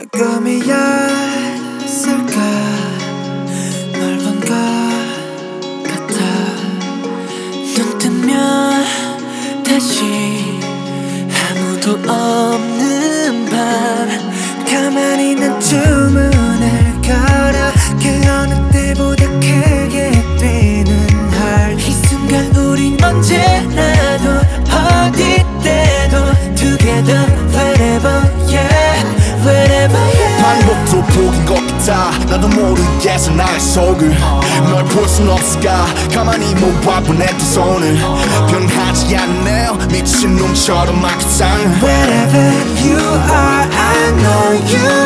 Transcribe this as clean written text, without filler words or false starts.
꿈이었을까 널 본 것 같아 눈 뜨면 다시 아무도 없는 밤 가만히 난 주문을 걸어 그 어느 때보다 크게 뛰는 heart 이 순간 우린 언제라도 어디 때도 together wherever yeah wherever yeah 반복도 복인 것 같아 나도 모르겠어 나의 속을 널 볼 순 없을까 가만히 모아본 내 두 손을 변하지 않네요 미친 놈처럼 막 이상해 Wherever you are I know you